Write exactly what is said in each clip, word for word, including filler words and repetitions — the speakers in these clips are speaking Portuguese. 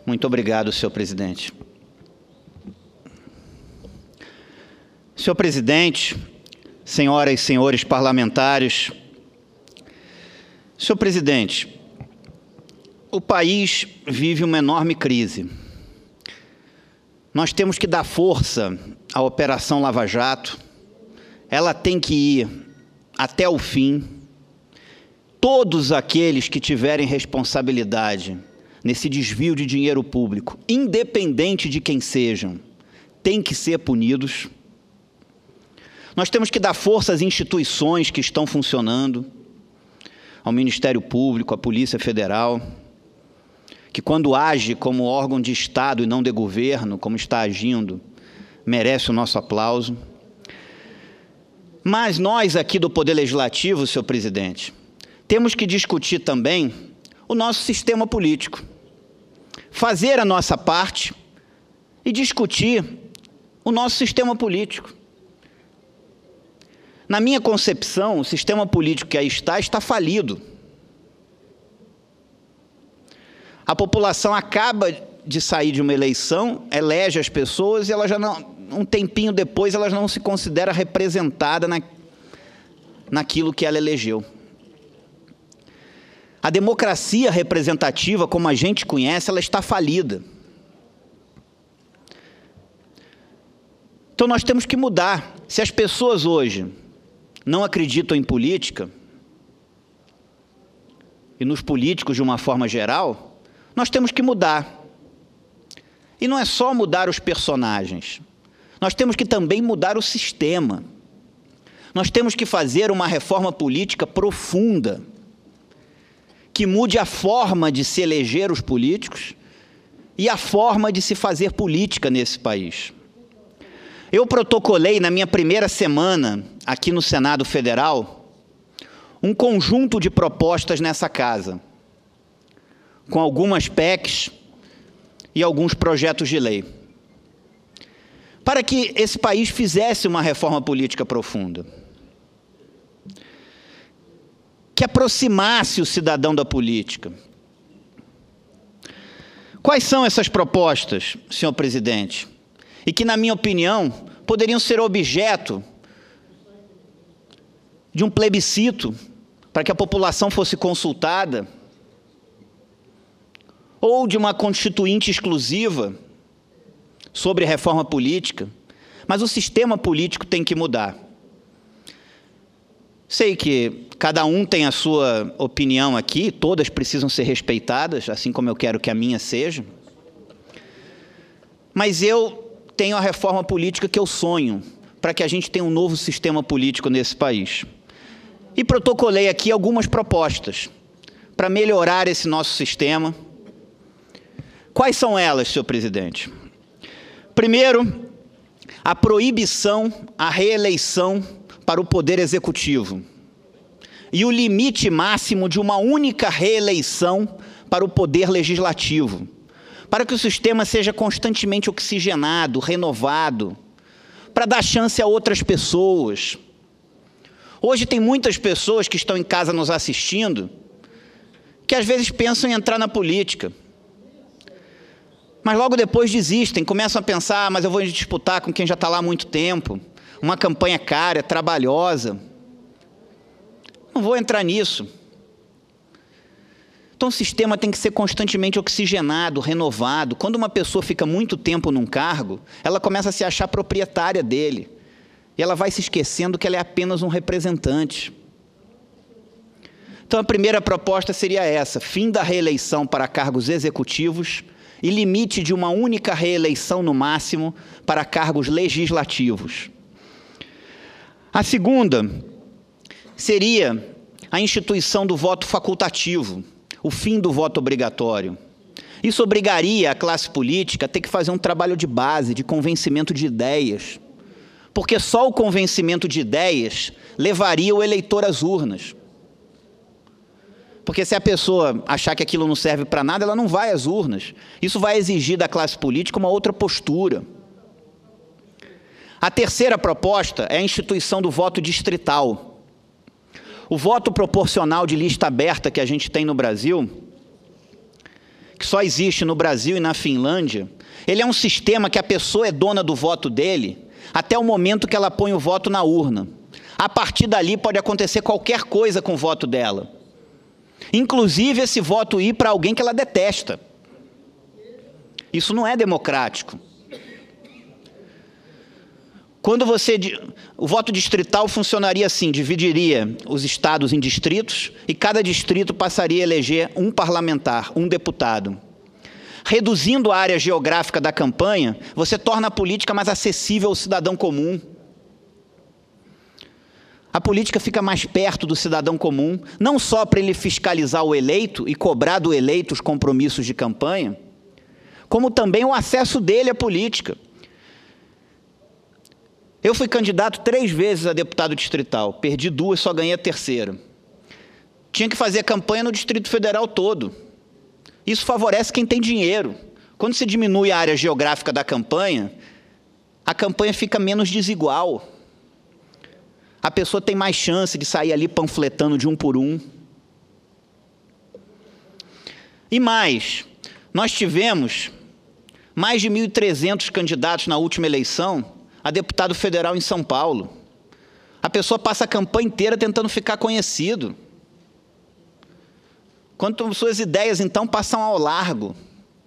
Muito obrigado, senhor presidente. Senhor presidente, senhoras e senhores parlamentares, senhor presidente, o país vive uma enorme crise. Nós temos que dar força à Operação Lava Jato, ela tem que ir até o fim. Todos aqueles que tiverem responsabilidade nesse desvio de dinheiro público, independente de quem sejam, têm que ser punidos. Nós temos que dar força às instituições que estão funcionando, ao Ministério Público, à Polícia Federal, que quando age como órgão de Estado e não de governo, como está agindo, merece o nosso aplauso. Mas nós aqui do Poder Legislativo, senhor presidente, temos que discutir também o nosso sistema político, fazer a nossa parte e discutir o nosso sistema político. Na minha concepção, o sistema político que aí está, está falido. A população acaba de sair de uma eleição, elege as pessoas e ela já não, um tempinho depois elas não se considera representada na, naquilo que ela elegeu. A democracia representativa, como a gente conhece, ela está falida. Então nós temos que mudar. Se as pessoas hoje não acreditam em política, e nos políticos de uma forma geral, nós temos que mudar. E não é só mudar os personagens, nós temos que também mudar o sistema. Nós temos que fazer uma reforma política profunda, que mude a forma de se eleger os políticos e a forma de se fazer política nesse país. Eu protocolei na minha primeira semana aqui no Senado Federal um conjunto de propostas nessa casa, com algumas P E Cs e alguns projetos de lei, para que esse país fizesse uma reforma política profunda, que aproximasse o cidadão da política. Quais são essas propostas, senhor presidente? E que, na minha opinião, poderiam ser objeto de um plebiscito para que a população fosse consultada, ou de uma constituinte exclusiva sobre reforma política, mas o sistema político tem que mudar. Sei que cada um tem a sua opinião aqui, todas precisam ser respeitadas, assim como eu quero que a minha seja, mas eu tenho a reforma política que eu sonho, para que a gente tenha um novo sistema político nesse país. E protocolei aqui algumas propostas para melhorar esse nosso sistema. Quais são elas, senhor presidente? Primeiro, a proibição à reeleição para o Poder Executivo e o limite máximo de uma única reeleição para o Poder Legislativo, para que o sistema seja constantemente oxigenado, renovado, para dar chance a outras pessoas. Hoje tem muitas pessoas que estão em casa nos assistindo, que às vezes pensam em entrar na política, mas logo depois desistem, começam a pensar, ah, mas eu vou disputar com quem já está lá há muito tempo, uma campanha cara, trabalhosa, não vou entrar nisso. Então o sistema tem que ser constantemente oxigenado, renovado. Quando uma pessoa fica muito tempo num cargo, ela começa a se achar proprietária dele. E ela vai se esquecendo que ela é apenas um representante. Então a primeira proposta seria essa: fim da reeleição para cargos executivos e limite de uma única reeleição no máximo para cargos legislativos. A segunda seria a instituição do voto facultativo, o fim do voto obrigatório. Isso obrigaria a classe política a ter que fazer um trabalho de base, de convencimento de ideias, porque só o convencimento de ideias levaria o eleitor às urnas. Porque se a pessoa achar que aquilo não serve para nada, ela não vai às urnas. Isso vai exigir da classe política uma outra postura. A terceira proposta é a instituição do voto distrital. O voto proporcional de lista aberta que a gente tem no Brasil, que que só existe no Brasil e na Finlândia, ele é um sistema que a pessoa é dona do voto dele até o momento que ela põe o voto na urna. A partir dali pode acontecer qualquer coisa com o voto dela. Inclusive esse voto ir para alguém que ela detesta. Isso não é democrático. Quando você... O voto distrital funcionaria assim, dividiria os estados em distritos e cada distrito passaria a eleger um parlamentar, um deputado. Reduzindo a área geográfica da campanha, você torna a política mais acessível ao cidadão comum. A política fica mais perto do cidadão comum, não só para ele fiscalizar o eleito e cobrar do eleito os compromissos de campanha, como também o acesso dele à política. Eu fui candidato três vezes a deputado distrital, perdi duas, só ganhei a terceira. Tinha que fazer campanha no Distrito Federal todo. Isso favorece quem tem dinheiro. Quando se diminui a área geográfica da campanha, a campanha fica menos desigual. A pessoa tem mais chance de sair ali panfletando de um por um. E mais, nós tivemos mais de mil e trezentos candidatos na última eleição a deputado federal em São Paulo. A pessoa passa a campanha inteira tentando ficar conhecido. Quanto suas ideias, então, passam ao largo.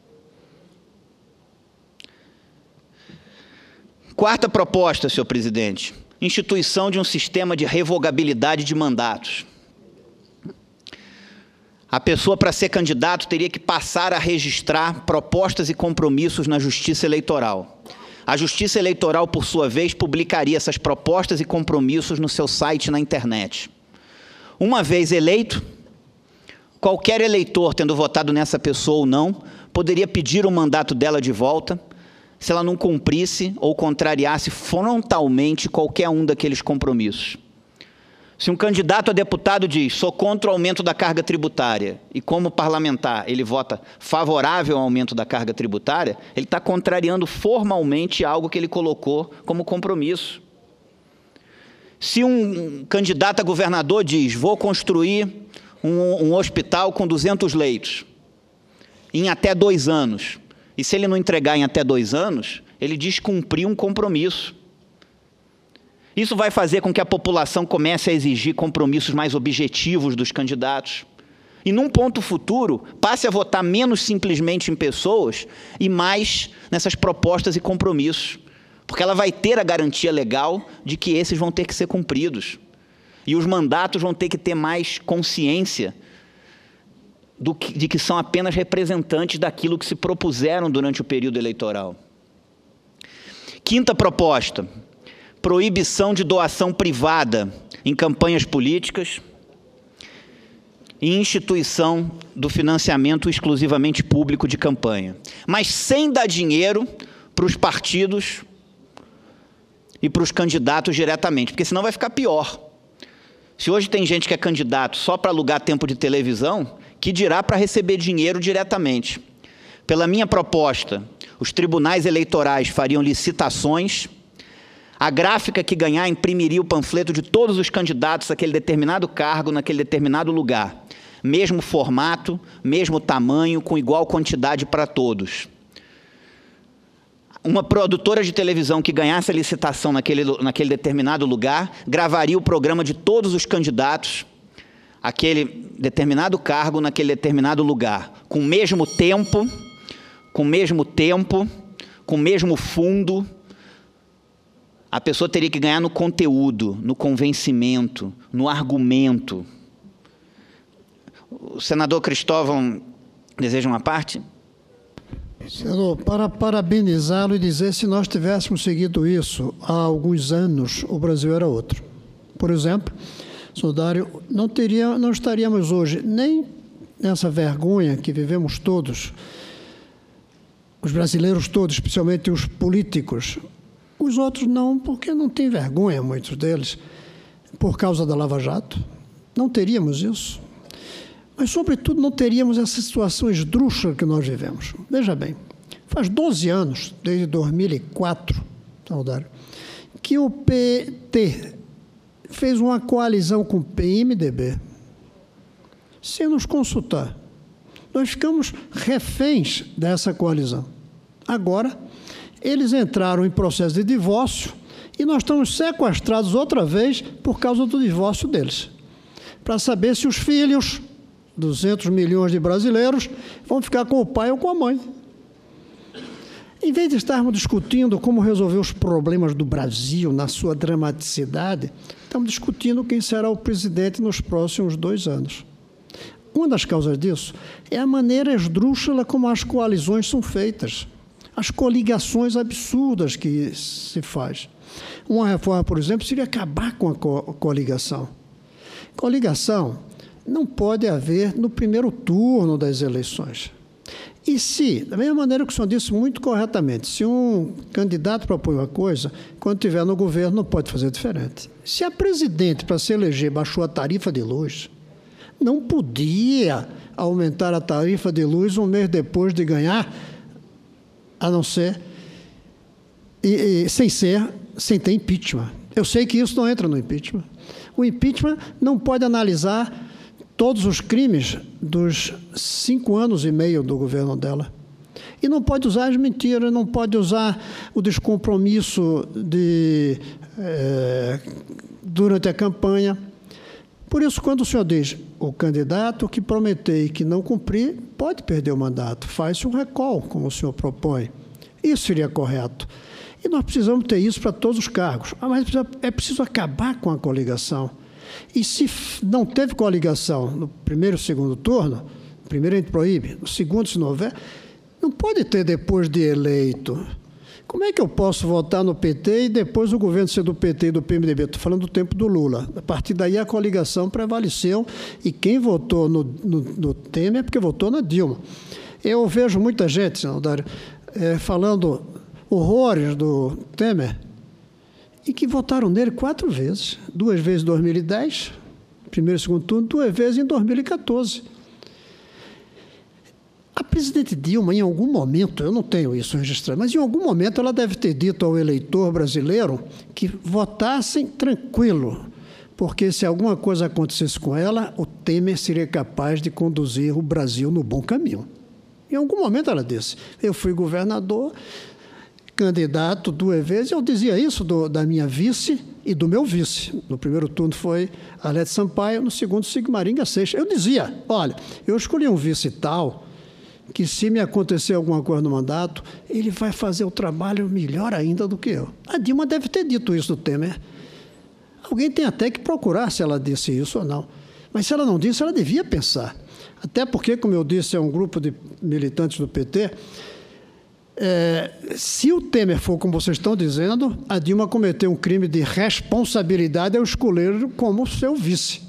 Quarta proposta, senhor presidente. Instituição de um sistema de revogabilidade de mandatos. A pessoa, para ser candidato, teria que passar a registrar propostas e compromissos na Justiça Eleitoral. A Justiça Eleitoral, por sua vez, publicaria essas propostas e compromissos no seu site na internet. Uma vez eleito, qualquer eleitor, tendo votado nessa pessoa ou não, poderia pedir o mandato dela de volta se ela não cumprisse ou contrariasse frontalmente qualquer um daqueles compromissos. Se um candidato a deputado diz, sou contra o aumento da carga tributária, e como parlamentar ele vota favorável ao aumento da carga tributária, ele está contrariando formalmente algo que ele colocou como compromisso. Se um candidato a governador diz, vou construir um, um hospital com duzentos leitos, em até dois anos, e se ele não entregar em até dois anos, ele descumpriu um compromisso. Isso vai fazer com que a população comece a exigir compromissos mais objetivos dos candidatos. E, num ponto futuro, passe a votar menos simplesmente em pessoas e mais nessas propostas e compromissos. Porque ela vai ter a garantia legal de que esses vão ter que ser cumpridos. E os mandatos vão ter que ter mais consciência do que, de que são apenas representantes daquilo que se propuseram durante o período eleitoral. Quinta proposta. Proibição de doação privada em campanhas políticas e instituição do financiamento exclusivamente público de campanha. Mas sem dar dinheiro para os partidos e para os candidatos diretamente, porque senão vai ficar pior. Se hoje tem gente que é candidato só para alugar tempo de televisão, que dirá para receber dinheiro diretamente. Pela minha proposta, os tribunais eleitorais fariam licitações. A gráfica que ganhar imprimiria o panfleto de todos os candidatos àquele determinado cargo, naquele determinado lugar. Mesmo formato, mesmo tamanho, com igual quantidade para todos. Uma produtora de televisão que ganhasse a licitação naquele, naquele determinado lugar, gravaria o programa de todos os candidatos àquele determinado cargo, naquele determinado lugar. Com o mesmo tempo, com o mesmo tempo, com o mesmo fundo. A pessoa teria que ganhar no conteúdo, no convencimento, no argumento. O senador Cristóvão deseja uma parte? Senador, para parabenizá-lo e dizer, se nós tivéssemos seguido isso há alguns anos, o Brasil era outro. Por exemplo, senador Dário, não, teria, não estaríamos hoje nem nessa vergonha que vivemos todos, os brasileiros todos, especialmente os políticos. Os outros não, porque não têm vergonha, muitos deles, por causa da Lava Jato. Não teríamos isso. Mas, sobretudo, não teríamos essa situação esdrúxula que nós vivemos. Veja bem, faz doze anos, desde dois mil e quatro, Dário, que o P T fez uma coalizão com o P M D B, sem nos consultar. Nós ficamos reféns dessa coalizão. Agora, eles entraram em processo de divórcio e nós estamos sequestrados outra vez por causa do divórcio deles, para saber se os filhos, duzentos milhões de brasileiros, vão ficar com o pai ou com a mãe. Em vez de estarmos discutindo como resolver os problemas do Brasil na sua dramaticidade, estamos discutindo quem será o presidente nos próximos dois anos. Uma das causas disso é a maneira esdrúxula como as coalizões são feitas, as coligações absurdas que se faz. Uma reforma, por exemplo, seria acabar com a co- coligação. Coligação não pode haver no primeiro turno das eleições. E se, da mesma maneira que o senhor disse muito corretamente, se um candidato propõe uma coisa, quando estiver no governo não pode fazer diferente. Se a presidente, para se eleger, baixou a tarifa de luz, não podia aumentar a tarifa de luz um mês depois de ganhar, a não ser, e, e, sem ser, sem ter impeachment. Eu sei que isso não entra no impeachment. O impeachment não pode analisar todos os crimes dos cinco anos e meio do governo dela. E não pode usar as mentiras, não pode usar o descompromisso de, é, durante a campanha. Por isso, quando o senhor diz, o candidato que prometer e que não cumprir, pode perder o mandato, faz-se um recall, como o senhor propõe. Isso seria correto. E nós precisamos ter isso para todos os cargos. Ah, mas é preciso acabar com a coligação. E se não teve coligação no primeiro e segundo turno, no primeiro a gente proíbe, no segundo, se não houver, não pode ter depois de eleito. Como é que eu posso votar no P T e depois o governo ser do P T e do P M D B? Estou falando do tempo do Lula. A partir daí a coligação prevaleceu e quem votou no, no, no Temer é porque votou na Dilma. Eu vejo muita gente, senador Dário, é, falando horrores do Temer, e que votaram nele quatro vezes. Duas vezes em dois mil e dez, primeiro e segundo turno, duas vezes em dois mil e quatorze. A presidente Dilma, em algum momento, eu não tenho isso registrado, mas em algum momento ela deve ter dito ao eleitor brasileiro que votassem tranquilo, porque se alguma coisa acontecesse com ela, o Temer seria capaz de conduzir o Brasil no bom caminho. Em algum momento ela disse, eu fui governador, candidato duas vezes, eu dizia isso do, da minha vice e do meu vice. No primeiro turno foi Arlete Sampaio, no segundo Sigmaringa Seixas. Eu dizia, olha, eu escolhi um vice tal, que se me acontecer alguma coisa no mandato, ele vai fazer o trabalho melhor ainda do que eu. A Dilma deve ter dito isso do Temer. Alguém tem até que procurar se ela disse isso ou não. Mas se ela não disse, ela devia pensar. Até porque, como eu disse, é um grupo de militantes do P T, É, se o Temer for como vocês estão dizendo, a Dilma cometeu um crime de responsabilidade ao escolher como seu vice.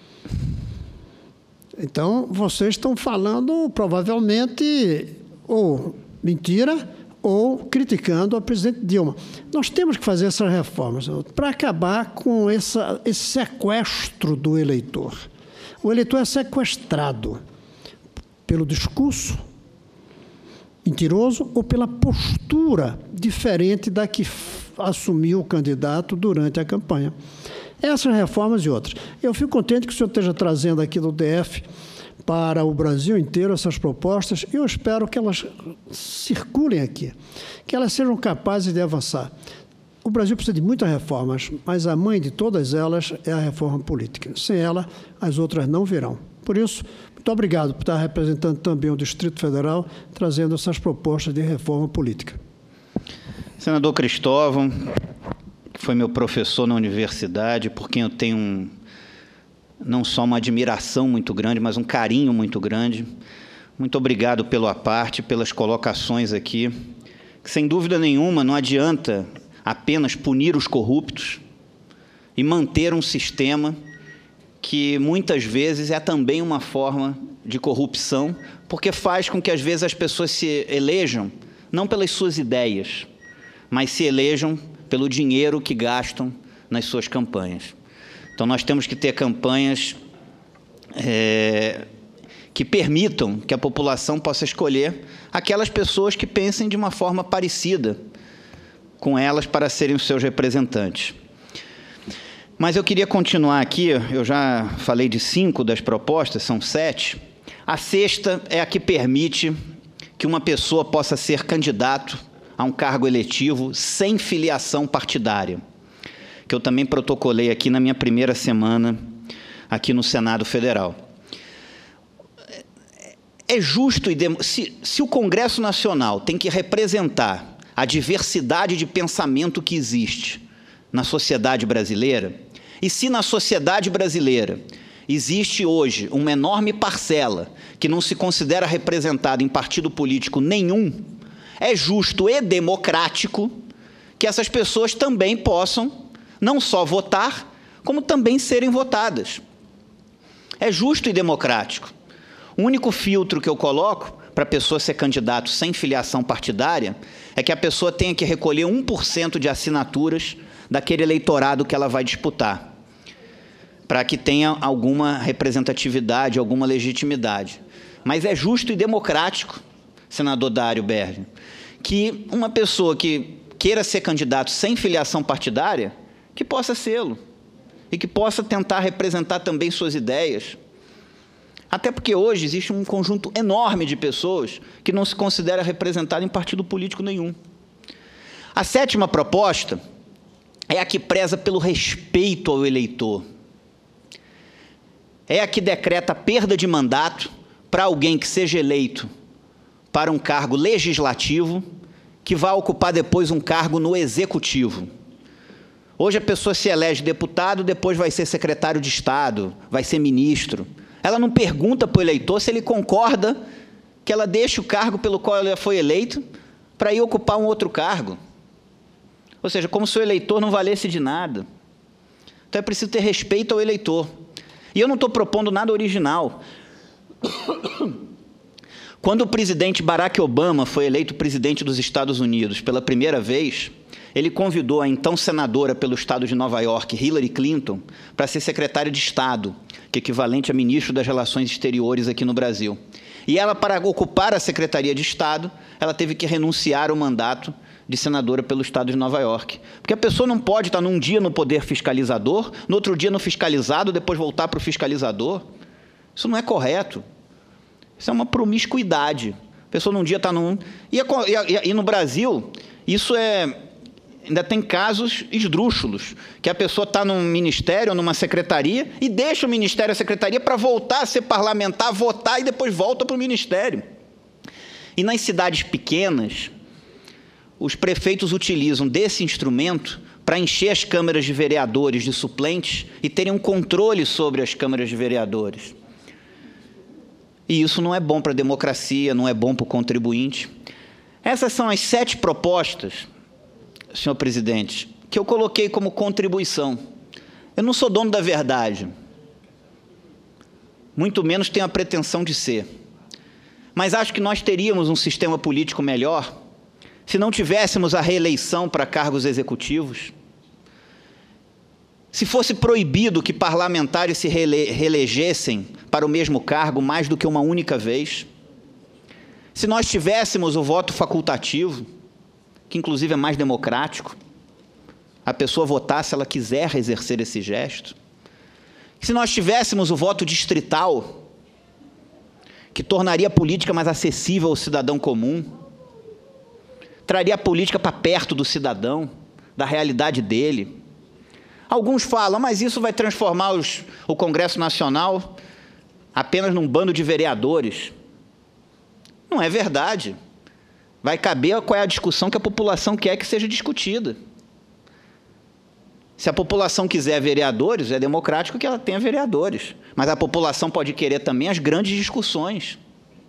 Então, vocês estão falando, provavelmente, ou mentira, ou criticando a presidente Dilma. Nós temos que fazer essas reformas para acabar com essa, esse sequestro do eleitor. O eleitor é sequestrado pelo discurso mentiroso ou pela postura diferente da que assumiu o candidato durante a campanha. Essas reformas e outras. Eu fico contente que o senhor esteja trazendo aqui do D F para o Brasil inteiro essas propostas e eu espero que elas circulem aqui, que elas sejam capazes de avançar. O Brasil precisa de muitas reformas, mas a mãe de todas elas é a reforma política. Sem ela, as outras não virão. Por isso, muito obrigado por estar representando também o Distrito Federal, trazendo essas propostas de reforma política. Senador Cristóvão, que foi meu professor na universidade, por quem eu tenho um, não só uma admiração muito grande, mas um carinho muito grande. Muito obrigado pelo aparte, pelas colocações aqui. Que, sem dúvida nenhuma, não adianta apenas punir os corruptos e manter um sistema que muitas vezes é também uma forma de corrupção, porque faz com que, às vezes, as pessoas se elejam, não pelas suas ideias, mas se elejam pelo dinheiro que gastam nas suas campanhas. Então, nós temos que ter campanhas é, que permitam que a população possa escolher aquelas pessoas que pensem de uma forma parecida com elas para serem os seus representantes. Mas eu queria continuar aqui, eu já falei de cinco das propostas, são sete. A sexta é a que permite que uma pessoa possa ser candidato a um cargo eletivo sem filiação partidária, que eu também protocolei aqui na minha primeira semana aqui no Senado Federal. É justo, e dem... se, se o Congresso Nacional tem que representar a diversidade de pensamento que existe na sociedade brasileira, e se na sociedade brasileira existe hoje uma enorme parcela que não se considera representada em partido político nenhum, é justo e democrático que essas pessoas também possam não só votar, como também serem votadas. É justo e democrático. O único filtro que eu coloco para a pessoa ser candidato sem filiação partidária é que a pessoa tenha que recolher um por cento de assinaturas daquele eleitorado que ela vai disputar, para que tenha alguma representatividade, alguma legitimidade. Mas é justo e democrático, senador Dário Berge, que uma pessoa que queira ser candidato sem filiação partidária, que possa sê-lo, e que possa tentar representar também suas ideias. Até porque hoje existe um conjunto enorme de pessoas que não se considera representada em partido político nenhum. A sétima proposta é a que preza pelo respeito ao eleitor. É a que decreta a perda de mandato para alguém que seja eleito para um cargo legislativo, que vai ocupar depois um cargo no executivo. Hoje a pessoa se elege deputado, depois vai ser secretário de Estado, vai ser ministro. Ela não pergunta para o eleitor se ele concorda que ela deixe o cargo pelo qual ela foi eleito para ir ocupar um outro cargo. Ou seja, como se o eleitor não valesse de nada. Então é preciso ter respeito ao eleitor. E eu não estou propondo nada original. Quando o presidente Barack Obama foi eleito presidente dos Estados Unidos pela primeira vez, ele convidou a então senadora pelo estado de Nova York, Hillary Clinton, para ser secretária de Estado, que é equivalente a ministro das Relações Exteriores aqui no Brasil. E ela, para ocupar a Secretaria de Estado, ela teve que renunciar ao mandato de senadora pelo estado de Nova York. Porque a pessoa não pode estar num dia no poder fiscalizador, no outro dia no fiscalizado, depois voltar para o fiscalizador. Isso não é correto. Isso é uma promiscuidade. A pessoa num dia está num... E, e, e no Brasil, isso é... Ainda tem casos esdrúxulos, que a pessoa está num ministério ou numa secretaria e deixa o ministério e a secretaria para voltar a ser parlamentar, votar e depois volta para o ministério. E nas cidades pequenas, os prefeitos utilizam desse instrumento para encher as câmaras de vereadores de suplentes e terem um controle sobre as câmaras de vereadores. E isso não é bom para a democracia, não é bom para o contribuinte. Essas são as sete propostas, senhor presidente, que eu coloquei como contribuição. Eu não sou dono da verdade, muito menos tenho a pretensão de ser. Mas acho que nós teríamos um sistema político melhor se não tivéssemos a reeleição para cargos executivos, se fosse proibido que parlamentares se reele- reelegessem para o mesmo cargo mais do que uma única vez, se nós tivéssemos o voto facultativo, que inclusive é mais democrático, a pessoa votar se ela quiser exercer esse gesto, se nós tivéssemos o voto distrital, que tornaria a política mais acessível ao cidadão comum, traria a política para perto do cidadão, da realidade dele. Alguns falam, mas isso vai transformar os, o Congresso Nacional apenas num bando de vereadores. Não é verdade. Vai caber qual é a discussão que a população quer que seja discutida. Se a população quiser vereadores, é democrático que ela tenha vereadores. Mas a população pode querer também as grandes discussões.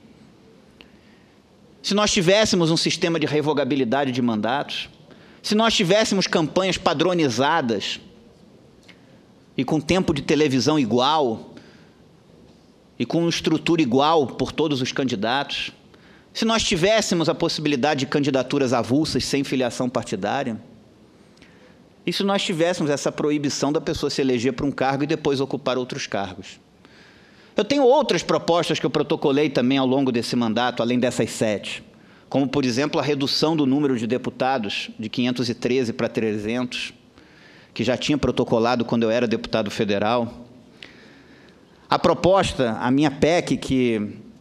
Se nós tivéssemos um sistema de revogabilidade de mandatos, se nós tivéssemos campanhas padronizadas e com tempo de televisão igual, e com estrutura igual por todos os candidatos, se nós tivéssemos a possibilidade de candidaturas avulsas sem filiação partidária, e se nós tivéssemos essa proibição da pessoa se eleger para um cargo e depois ocupar outros cargos. Eu tenho outras propostas que eu protocolei também ao longo desse mandato, além dessas sete, como, por exemplo, a redução do número de deputados de quinhentos e treze para trezentos, que já tinha protocolado quando eu era deputado federal. A proposta, a minha P E C, que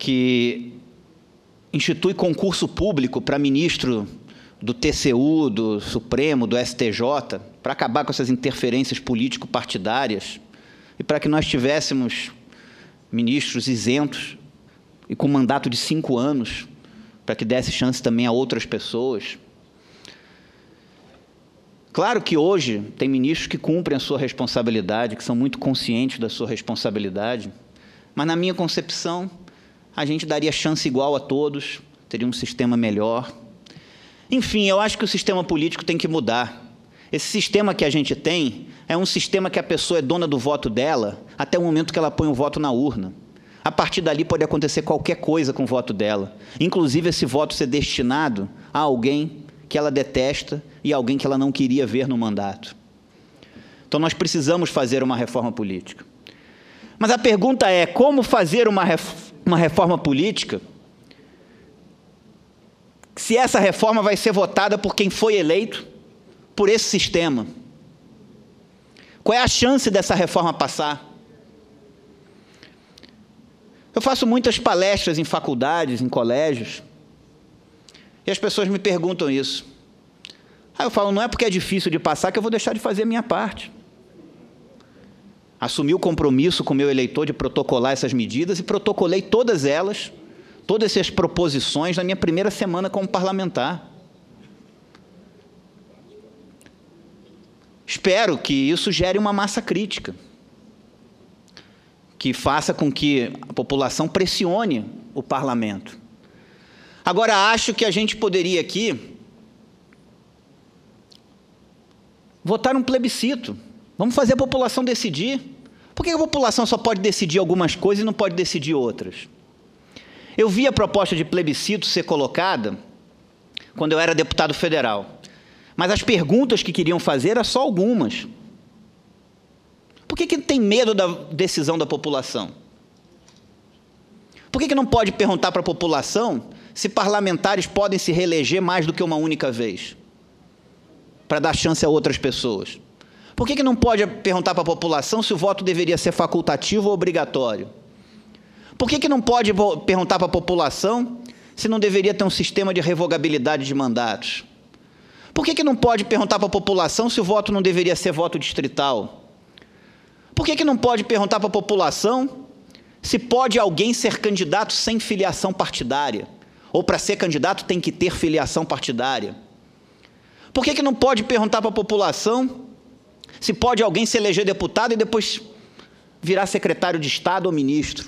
que institui concurso público para ministro do T C U, do Supremo, do S T J, para acabar com essas interferências político-partidárias e para que nós tivéssemos ministros isentos e com mandato de cinco anos, para que desse chance também a outras pessoas. Claro que hoje tem ministros que cumprem a sua responsabilidade, que são muito conscientes da sua responsabilidade, mas, na minha concepção, a gente daria chance igual a todos, teria um sistema melhor. Enfim, eu acho que o sistema político tem que mudar. Esse sistema que a gente tem é um sistema que a pessoa é dona do voto dela até o momento que ela põe o voto na urna. A partir dali pode acontecer qualquer coisa com o voto dela, inclusive esse voto ser destinado a alguém que ela detesta e alguém que ela não queria ver no mandato. Então, nós precisamos fazer uma reforma política. Mas a pergunta é, como fazer uma, ref uma reforma política se essa reforma vai ser votada por quem foi eleito por esse sistema? Qual é a chance dessa reforma passar? Eu faço muitas palestras em faculdades, em colégios, e as pessoas me perguntam isso. Aí eu falo, não é porque é difícil de passar que eu vou deixar de fazer a minha parte. Assumi o compromisso com o meu eleitor de protocolar essas medidas e protocolei todas elas, todas essas proposições na minha primeira semana como parlamentar. Espero que isso gere uma massa crítica, que faça com que a população pressione o parlamento. Agora, acho que a gente poderia aqui votar um plebiscito. Vamos fazer a população decidir. Por que a população só pode decidir algumas coisas e não pode decidir outras? Eu vi a proposta de plebiscito ser colocada quando eu era deputado federal, mas as perguntas que queriam fazer eram só algumas. Por que que tem medo da decisão da população? Por que que não pode perguntar para a população se parlamentares podem se reeleger mais do que uma única vez, para dar chance a outras pessoas? Por que que não pode perguntar para a população se o voto deveria ser facultativo ou obrigatório? Por que que não pode perguntar para a população se não deveria ter um sistema de revogabilidade de mandatos? Por que que não pode perguntar para a população se o voto não deveria ser voto distrital? Por que que não pode perguntar para a população se pode alguém ser candidato sem filiação partidária? Ou para ser candidato tem que ter filiação partidária? Por que que não pode perguntar para a população se pode alguém se eleger deputado e depois virar secretário de Estado ou ministro?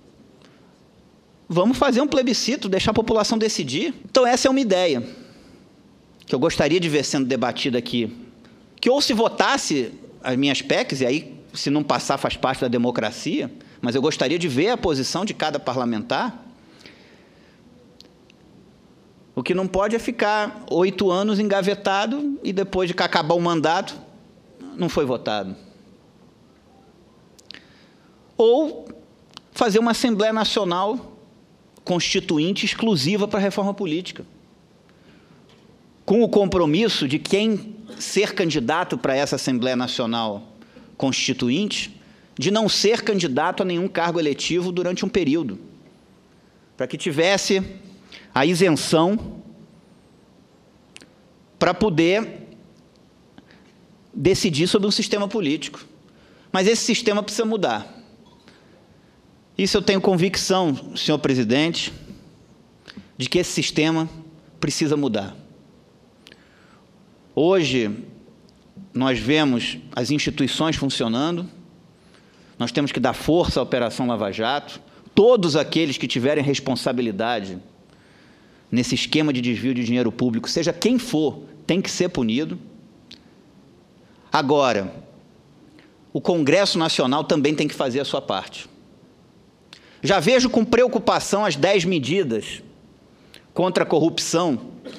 Vamos fazer um plebiscito, deixar a população decidir. Então, essa é uma ideia que eu gostaria de ver sendo debatida aqui. Que ou se votasse as minhas P E Cs, e aí, se não passar, faz parte da democracia, mas eu gostaria de ver a posição de cada parlamentar. O que não pode é ficar oito anos engavetado e depois de acabar o mandato, não foi votado. Ou fazer uma Assembleia Nacional Constituinte exclusiva para a reforma política, com o compromisso de quem ser candidato para essa Assembleia Nacional Constituinte, de não ser candidato a nenhum cargo eletivo durante um período, para que tivesse a isenção para poder decidir sobre um sistema político. Mas esse sistema precisa mudar. Isso eu tenho convicção, senhor presidente, de que esse sistema precisa mudar. Hoje, nós vemos as instituições funcionando, nós temos que dar força à Operação Lava Jato, todos aqueles que tiverem responsabilidade nesse esquema de desvio de dinheiro público, seja quem for, tem que ser punido. Agora, o Congresso Nacional também tem que fazer a sua parte. Já vejo com preocupação as dez medidas contra a corrupção,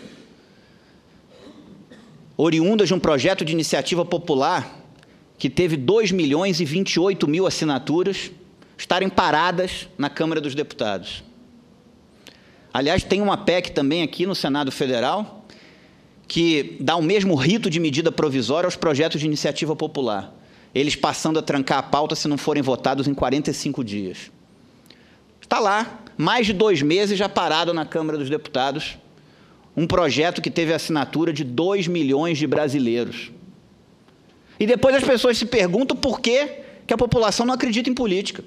oriundas de um projeto de iniciativa popular que teve dois milhões e vinte e oito mil assinaturas, estarem paradas na Câmara dos Deputados. Aliás, tem uma P E C também aqui no Senado Federal que dá o mesmo rito de medida provisória aos projetos de iniciativa popular, eles passando a trancar a pauta se não forem votados em quarenta e cinco dias. Está lá, mais de dois meses já parado na Câmara dos Deputados, um projeto que teve a assinatura de dois milhões de brasileiros. E depois as pessoas se perguntam por que que a população não acredita em política.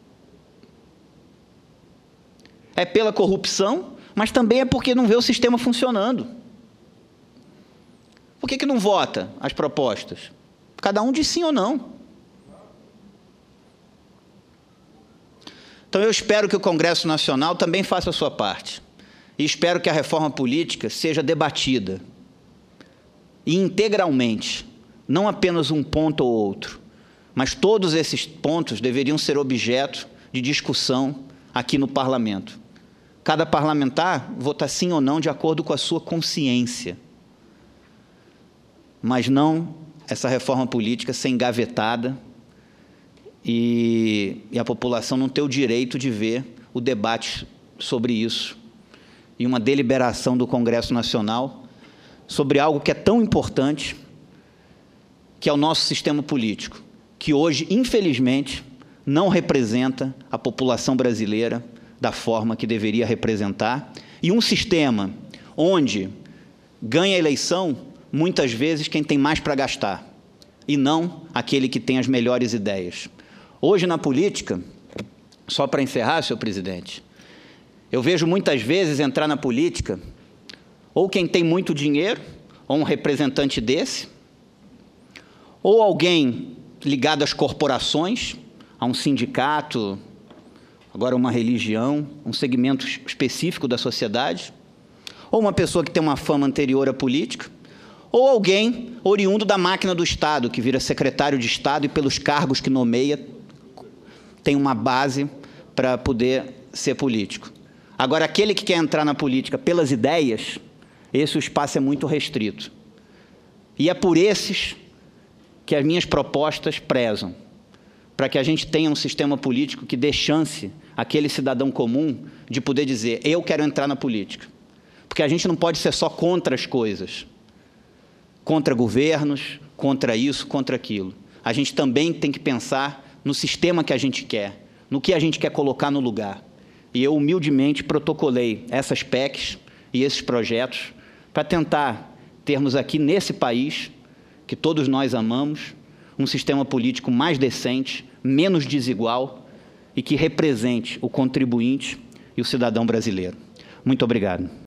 É pela corrupção, mas também é porque não vê o sistema funcionando. Por que que não vota as propostas? Cada um diz sim ou não. Então eu espero que o Congresso Nacional também faça a sua parte. E espero que a reforma política seja debatida e integralmente, não apenas um ponto ou outro, mas todos esses pontos deveriam ser objeto de discussão aqui no Parlamento. Cada parlamentar vota sim ou não de acordo com a sua consciência, mas não essa reforma política ser engavetada e, e a população não ter o direito de ver o debate sobre isso e uma deliberação do Congresso Nacional sobre algo que é tão importante, que é o nosso sistema político, que hoje, infelizmente, não representa a população brasileira da forma que deveria representar, e um sistema onde ganha a eleição, muitas vezes, quem tem mais para gastar, e não aquele que tem as melhores ideias. Hoje, na política, só para encerrar, senhor presidente, eu vejo muitas vezes entrar na política ou quem tem muito dinheiro, ou um representante desse, ou alguém ligado às corporações, a um sindicato, agora uma religião, um segmento específico da sociedade, ou uma pessoa que tem uma fama anterior à política, ou alguém oriundo da máquina do Estado, que vira secretário de Estado e pelos cargos que nomeia tem uma base para poder ser político. Agora, aquele que quer entrar na política pelas ideias, esse o espaço é muito restrito. E é por esses que as minhas propostas prezam, para que a gente tenha um sistema político que dê chance àquele cidadão comum de poder dizer, eu quero entrar na política. Porque a gente não pode ser só contra as coisas, contra governos, contra isso, contra aquilo. A gente também tem que pensar no sistema que a gente quer, no que a gente quer colocar no lugar. E eu, humildemente, protocolei essas P E Cs e esses projetos para tentar termos aqui, nesse país, que todos nós amamos, um sistema político mais decente, menos desigual e que represente o contribuinte e o cidadão brasileiro. Muito obrigado.